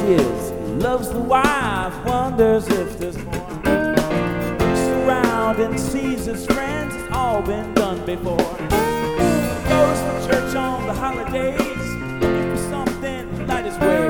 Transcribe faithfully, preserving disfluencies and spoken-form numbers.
is, loves the wife, wonders if there's more. Looks around and sees his friends, it's all been done before. Goes to church on the holidays, looking for something to light his way.